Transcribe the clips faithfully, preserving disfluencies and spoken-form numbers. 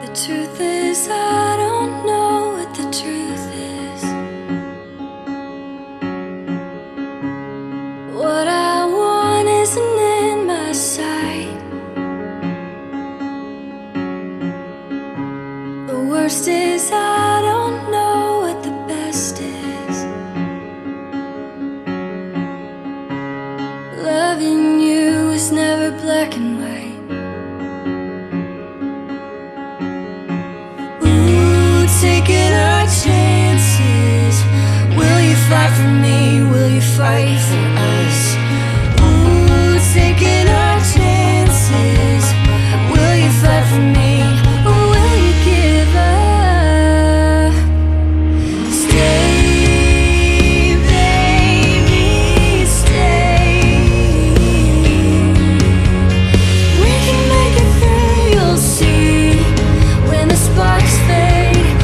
Truth is, I don't know what the truth is. What I want isn't in my sight. The worst is, I don't know what the best is. Loving you is never black and white. Taking our chances. Will you fight for me? Will you fight for us? Ooh, taking our chances. Will you fight for me? Or will you give up? Stay, baby, stay. We can make it through, you'll see. When the sparks fade,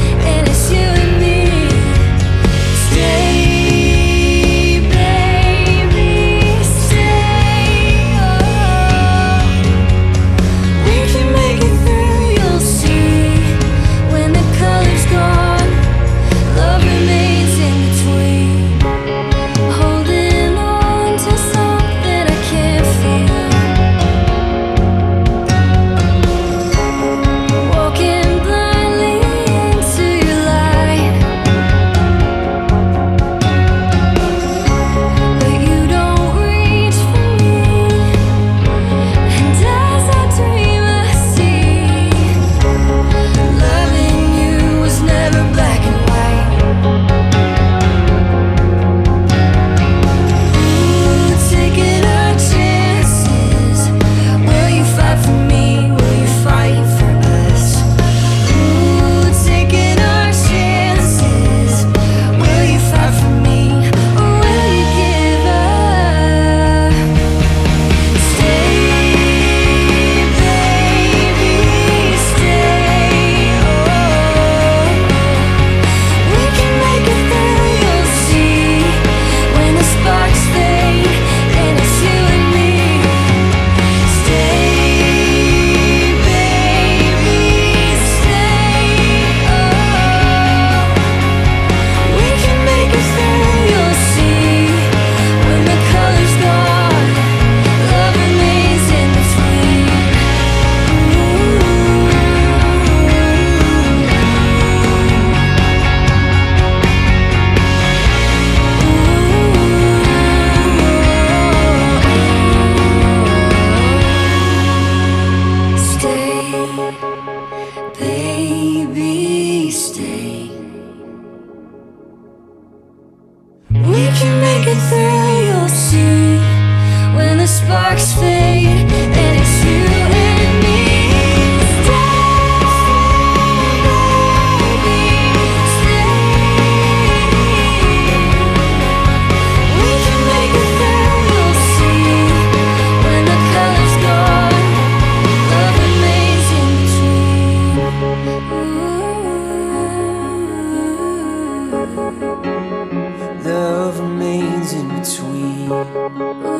baby, stay. We can make it through, you'll see. When the sparks fade, and it's you and me. Love remains in between.